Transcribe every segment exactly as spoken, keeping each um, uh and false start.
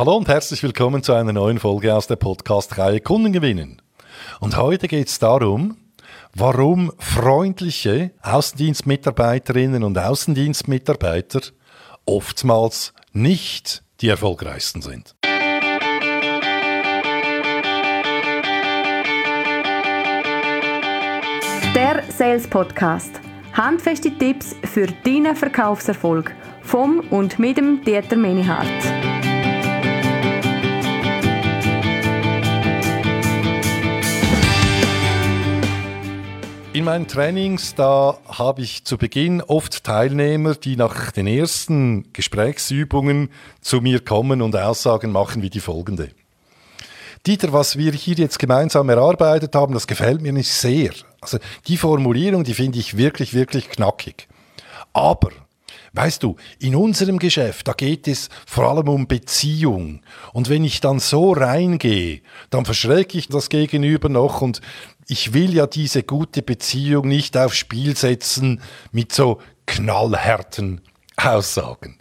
Hallo und herzlich willkommen zu einer neuen Folge aus der Podcast-Reihe Kunden gewinnen. Und heute geht es darum, warum freundliche Außendienstmitarbeiterinnen und Außendienstmitarbeiter oftmals nicht die erfolgreichsten sind. Der Sales Podcast. Handfeste Tipps für deinen Verkaufserfolg vom und mit dem Dieter Menihardt. In meinen Trainings, da habe ich zu Beginn oft Teilnehmer, die nach den ersten Gesprächsübungen zu mir kommen und Aussagen machen wie die folgende. Dieter, was wir hier jetzt gemeinsam erarbeitet haben, das gefällt mir nicht sehr. Also die Formulierung, die finde ich wirklich, wirklich knackig. Aber, weißt du, in unserem Geschäft, da geht es vor allem um Beziehung. Und wenn ich dann so reingehe, dann verschrecke ich das Gegenüber noch und ich will ja diese gute Beziehung nicht aufs Spiel setzen mit so knallharten Aussagen.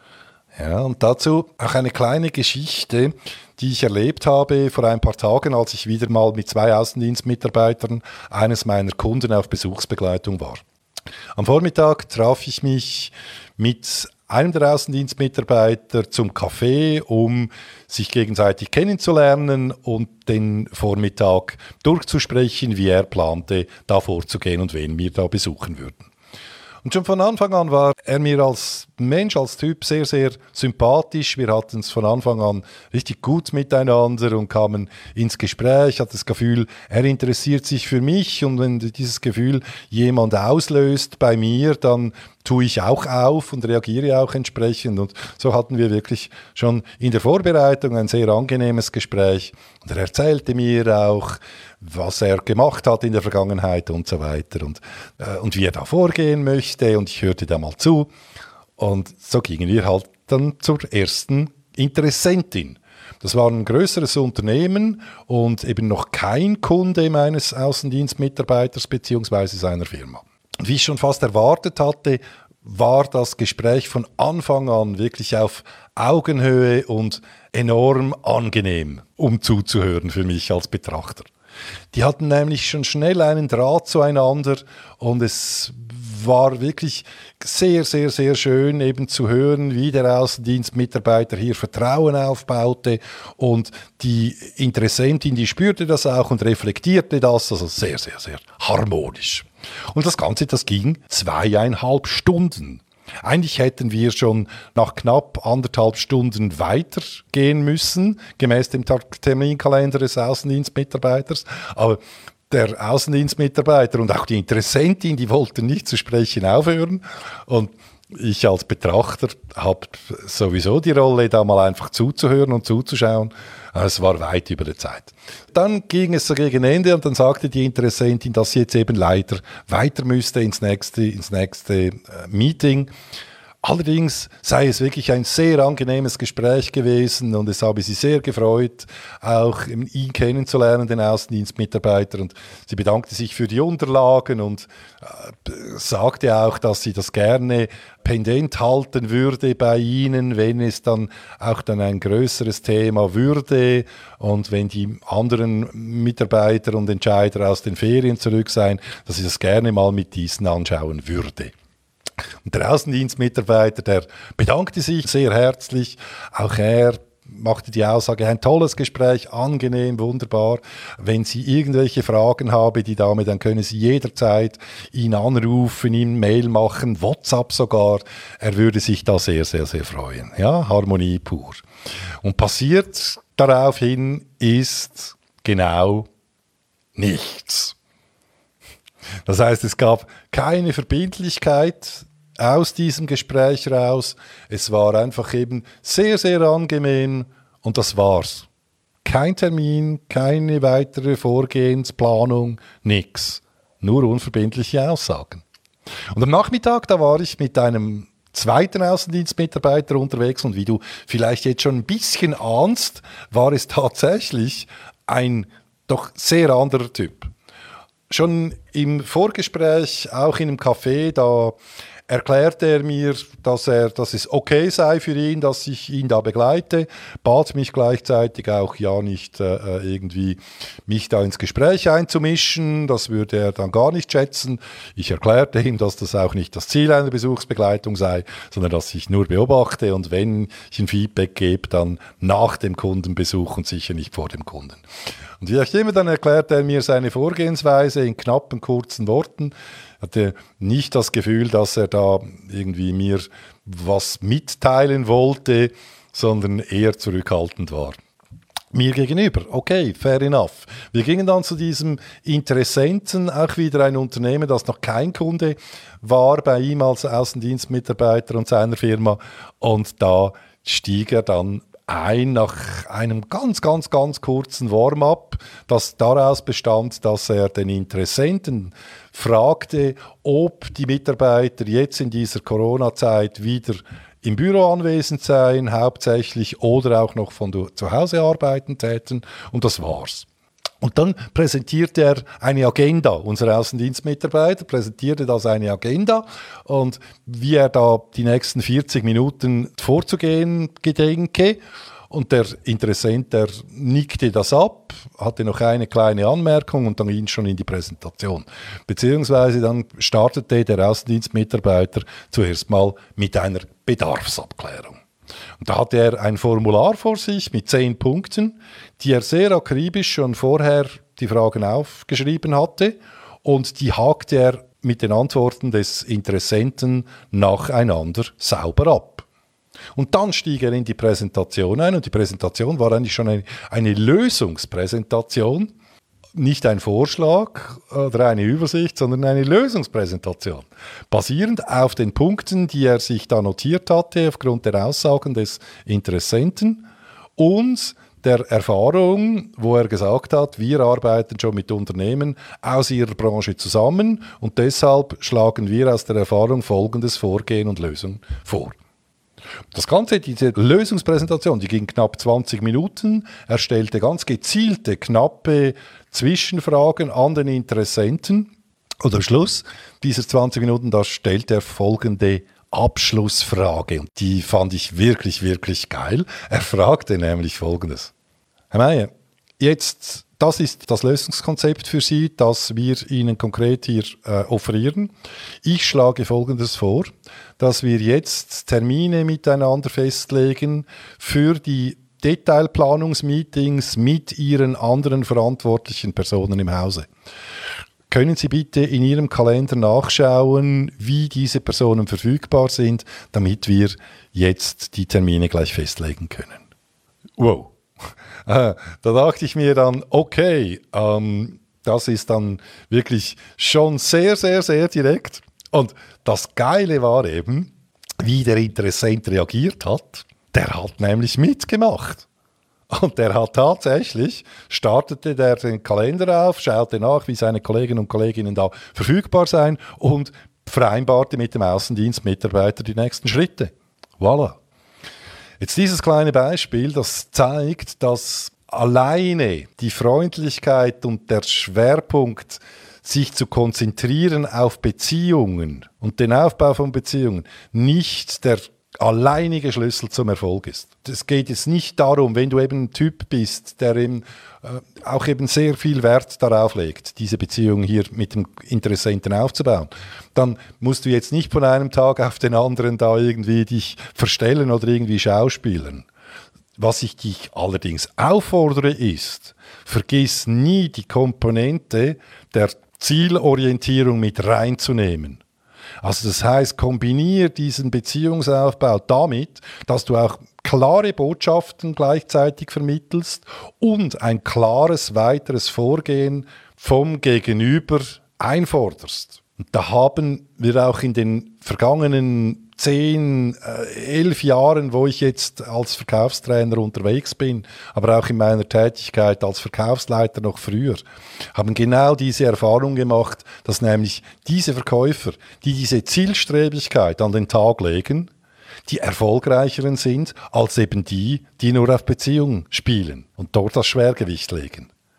Ja, und dazu auch eine kleine Geschichte, die ich erlebt habe vor ein paar Tagen, als ich wieder mal mit zwei Außendienstmitarbeitern eines meiner Kunden auf Besuchsbegleitung war. Am Vormittag traf ich mich mit einem der Außendienstmitarbeiter zum Café, um sich gegenseitig kennenzulernen und den Vormittag durchzusprechen, wie er plante, da vorzugehen und wen wir da besuchen würden. Und schon von Anfang an war er mir als Mensch, als Typ sehr, sehr sympathisch. Wir hatten es von Anfang an richtig gut miteinander und kamen ins Gespräch. Ich hatte das Gefühl, er interessiert sich für mich und wenn dieses Gefühl jemand auslöst bei mir, dann tue ich auch auf und reagiere auch entsprechend. Und so hatten wir wirklich schon in der Vorbereitung ein sehr angenehmes Gespräch. Und er erzählte mir auch, was er gemacht hat in der Vergangenheit und so weiter und, äh, und wie er da vorgehen möchte. Und ich hörte da mal zu. Und so gingen wir halt dann zur ersten Interessentin. Das war ein größeres Unternehmen und eben noch kein Kunde meines Außendienstmitarbeiters bzw. seiner Firma. Und wie ich schon fast erwartet hatte, war das Gespräch von Anfang an wirklich auf Augenhöhe und enorm angenehm, um zuzuhören für mich als Betrachter. Die hatten nämlich schon schnell einen Draht zueinander und es war wirklich sehr, sehr, sehr schön eben zu hören, wie der Außendienstmitarbeiter hier Vertrauen aufbaute und die Interessentin, die spürte das auch und reflektierte das, also sehr, sehr, sehr harmonisch. Und das Ganze, das ging zweieinhalb Stunden. Eigentlich hätten wir schon nach knapp anderthalb Stunden weitergehen müssen, gemäß dem Terminkalender des Außendienstmitarbeiters. Aber der Außendienstmitarbeiter und auch die Interessentin, die wollten nicht zu sprechen aufhören. Und ich als Betrachter habe sowieso die Rolle, da mal einfach zuzuhören und zuzuschauen. Es war weit über der Zeit. Dann ging es so gegen Ende und dann sagte die Interessentin, dass sie jetzt eben leider weiter müsste ins nächste, ins nächste äh, Meeting. Allerdings sei es wirklich ein sehr angenehmes Gespräch gewesen und es habe sie sehr gefreut, auch ihn kennenzulernen, den Außendienstmitarbeiter. Und sie bedankte sich für die Unterlagen und äh, sagte auch, dass sie das gerne pendent halten würde bei Ihnen, wenn es dann auch dann ein größeres Thema würde und wenn die anderen Mitarbeiter und Entscheider aus den Ferien zurück seien, dass sie das gerne mal mit diesen anschauen würde. Und der Außendienstmitarbeiter, der bedankte sich sehr herzlich. Auch er machte die Aussage, ein tolles Gespräch, angenehm, wunderbar. Wenn Sie irgendwelche Fragen haben, die Dame, dann können Sie jederzeit ihn anrufen, ihm Mail machen, WhatsApp sogar. Er würde sich da sehr, sehr, sehr freuen. Ja, Harmonie pur. Und passiert daraufhin ist genau nichts. Das heißt, es gab keine Verbindlichkeit aus diesem Gespräch raus. Es war einfach eben sehr, sehr angenehm und das war's. Kein Termin, keine weitere Vorgehensplanung, nix. Nur unverbindliche Aussagen. Und am Nachmittag, da war ich mit einem zweiten Außendienstmitarbeiter unterwegs und wie du vielleicht jetzt schon ein bisschen ahnst, war es tatsächlich ein doch sehr anderer Typ. Schon im Vorgespräch, auch in einem Café, da erklärte er mir, dass, er, dass es okay sei für ihn, dass ich ihn da begleite, bat mich gleichzeitig auch ja nicht äh, irgendwie mich da ins Gespräch einzumischen, das würde er dann gar nicht schätzen. Ich erklärte ihm, dass das auch nicht das Ziel einer Besuchsbegleitung sei, sondern dass ich nur beobachte und wenn ich ein Feedback gebe, dann nach dem Kundenbesuch und sicher nicht vor dem Kunden. Und wie auch immer, dann erklärte er mir seine Vorgehensweise in knappen, kurzen Worten. Ich hatte nicht das Gefühl, dass er da irgendwie mir was mitteilen wollte, sondern eher zurückhaltend war. Mir gegenüber, okay, fair enough. Wir gingen dann zu diesem Interessenten, auch wieder ein Unternehmen, das noch kein Kunde war bei ihm als Außendienstmitarbeiter und seiner Firma. Und da stieg er dann ein nach einem ganz, ganz, ganz kurzen Warm-up, das daraus bestand, dass er den Interessenten fragte, ob die Mitarbeiter jetzt in dieser Corona-Zeit wieder im Büro anwesend seien, hauptsächlich, oder auch noch von zu Hause arbeiten täten. Und das war's. Und dann präsentierte er eine Agenda. Unser Außendienstmitarbeiter präsentierte das eine Agenda und wie er da die nächsten vierzig Minuten vorzugehen gedenke. Und der Interessent, der nickte das ab, hatte noch eine kleine Anmerkung und dann ging schon in die Präsentation. Beziehungsweise dann startete der Außendienstmitarbeiter zuerst mal mit einer Bedarfsabklärung. Und da hatte er ein Formular vor sich mit zehn Punkten, die er sehr akribisch schon vorher die Fragen aufgeschrieben hatte und die hakte er mit den Antworten des Interessenten nacheinander sauber ab. Und dann stieg er in die Präsentation ein und die Präsentation war eigentlich schon eine, eine Lösungspräsentation, nicht ein Vorschlag oder eine Übersicht, sondern eine Lösungspräsentation, basierend auf den Punkten, die er sich da notiert hatte, aufgrund der Aussagen des Interessenten und der Erfahrung, wo er gesagt hat, wir arbeiten schon mit Unternehmen aus ihrer Branche zusammen und deshalb schlagen wir aus der Erfahrung folgendes Vorgehen und Lösung vor. Das Ganze, diese Lösungspräsentation, die ging knapp zwanzig Minuten. Er stellte ganz gezielte, knappe Zwischenfragen an den Interessenten. Und am Schluss dieser zwanzig Minuten, da stellte er folgende Abschlussfrage. Und die fand ich wirklich, wirklich geil. Er fragte nämlich Folgendes. Herr Meyer, jetzt, das ist das Lösungskonzept für Sie, das wir Ihnen konkret hier äh, offerieren. Ich schlage Folgendes vor, dass wir jetzt Termine miteinander festlegen für die Detailplanungsmeetings mit Ihren anderen verantwortlichen Personen im Hause. Können Sie bitte in Ihrem Kalender nachschauen, wie diese Personen verfügbar sind, damit wir jetzt die Termine gleich festlegen können? Wow. Da dachte ich mir dann, okay, ähm, das ist dann wirklich schon sehr, sehr, sehr direkt. Und das Geile war eben, wie der Interessent reagiert hat. Der hat nämlich mitgemacht. Und der hat tatsächlich, startete der den Kalender auf, schaute nach, wie seine Kolleginnen und Kollegen da verfügbar seien und vereinbarte mit dem Außendienstmitarbeiter die nächsten Schritte. Voilà. Jetzt dieses kleine Beispiel, das zeigt, dass alleine die Freundlichkeit und der Schwerpunkt, sich zu konzentrieren auf Beziehungen und den Aufbau von Beziehungen, nicht der alleinige Schlüssel zum Erfolg ist. Es geht jetzt nicht darum, wenn du eben ein Typ bist, der eben, äh, auch eben sehr viel Wert darauf legt, diese Beziehung hier mit dem Interessenten aufzubauen, dann musst du jetzt nicht von einem Tag auf den anderen da irgendwie dich verstellen oder irgendwie schauspielern. Was ich dich allerdings auffordere ist, vergiss nie die Komponente der Zielorientierung mit reinzunehmen. Also das heißt, kombiniere diesen Beziehungsaufbau damit, dass du auch klare Botschaften gleichzeitig vermittelst und ein klares weiteres Vorgehen vom Gegenüber einforderst. Und da haben wir auch in den vergangenen zehn, elf Jahren, wo ich jetzt als Verkaufstrainer unterwegs bin, aber auch in meiner Tätigkeit als Verkaufsleiter noch früher, haben genau diese Erfahrung gemacht, dass nämlich diese Verkäufer, die diese Zielstrebigkeit an den Tag legen, die erfolgreicheren sind als eben die, die nur auf Beziehungen spielen und dort das Schwergewicht legen.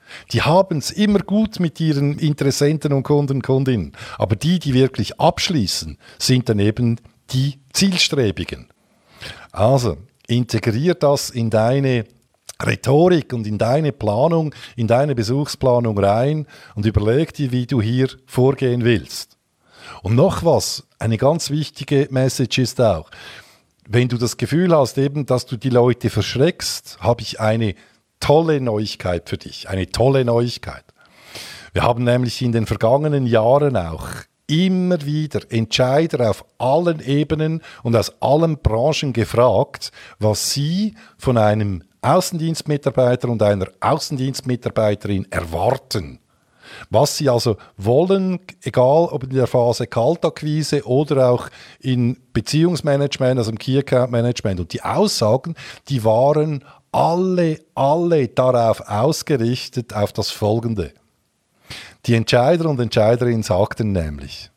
Die haben es immer gut mit ihren Interessenten und Kunden, Kundinnen. Aber die, die wirklich abschließen, sind dann eben die Zielstrebigen. Also, integrier das in deine Rhetorik und in deine Planung, in deine Besuchsplanung rein und überleg dir, wie du hier vorgehen willst. Und noch was, eine ganz wichtige Message ist auch, wenn du das Gefühl hast, eben, dass du die Leute verschreckst, habe ich eine tolle Neuigkeit für dich, eine tolle Neuigkeit. Wir haben nämlich in den vergangenen Jahren auch immer wieder Entscheider auf allen Ebenen und aus allen Branchen gefragt, was sie von einem Außendienstmitarbeiter und einer Außendienstmitarbeiterin erwarten. Was sie also wollen, egal ob in der Phase Kaltakquise oder auch in Beziehungsmanagement, also im Key Account Management. Und die Aussagen, die waren alle, alle darauf ausgerichtet, auf das Folgende. Die Entscheider und Entscheiderinnen sagten nämlich,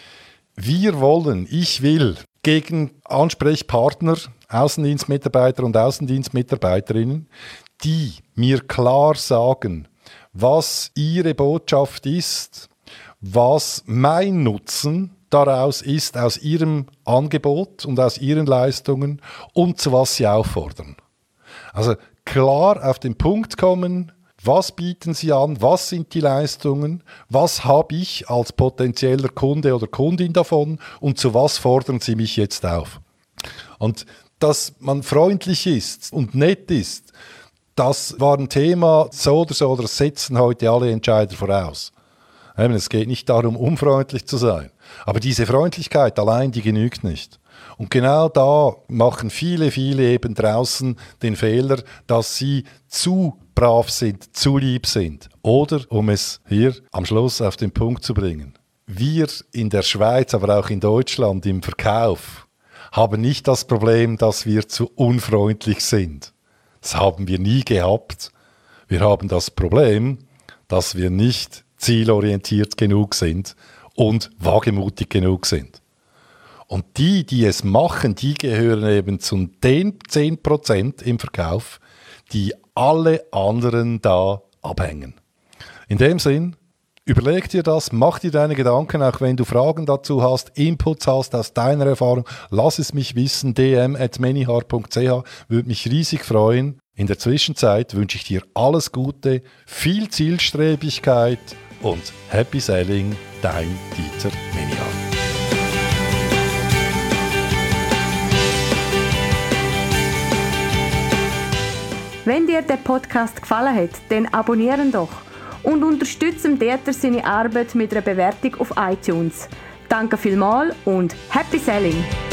wir wollen, ich will gegen Ansprechpartner, Außendienstmitarbeiter und Außendienstmitarbeiterinnen, die mir klar sagen, was ihre Botschaft ist, was mein Nutzen daraus ist, aus ihrem Angebot und aus ihren Leistungen und zu was sie auffordern. Also klar auf den Punkt kommen, was bieten sie an, was sind die Leistungen, was habe ich als potenzieller Kunde oder Kundin davon und zu was fordern sie mich jetzt auf. Und dass man freundlich ist und nett ist, das war ein Thema, so oder so, das setzen heute alle Entscheider voraus. Es geht nicht darum, unfreundlich zu sein. Aber diese Freundlichkeit allein, die genügt nicht. Und genau da machen viele, viele eben draußen den Fehler, dass sie zu brav sind, zu lieb sind. Oder, um es hier am Schluss auf den Punkt zu bringen, wir in der Schweiz, aber auch in Deutschland im Verkauf, haben nicht das Problem, dass wir zu unfreundlich sind. Das haben wir nie gehabt. Wir haben das Problem, dass wir nicht zielorientiert genug sind und wagemutig genug sind. Und die, die es machen, die gehören eben zu den zehn Prozent im Verkauf, die alle anderen da abhängen. In dem Sinn, überleg dir das, mach dir deine Gedanken, auch wenn du Fragen dazu hast, Inputs hast aus deiner Erfahrung, lass es mich wissen, d m at manyhart punkt c h, würde mich riesig freuen. In der Zwischenzeit wünsche ich dir alles Gute, viel Zielstrebigkeit und Happy Selling, dein Dieter Manyhart. Wenn dir der Podcast gefallen hat, dann abonnieren doch und unterstützen Dieter seine Arbeit mit einer Bewertung auf iTunes. Danke vielmals und Happy Selling!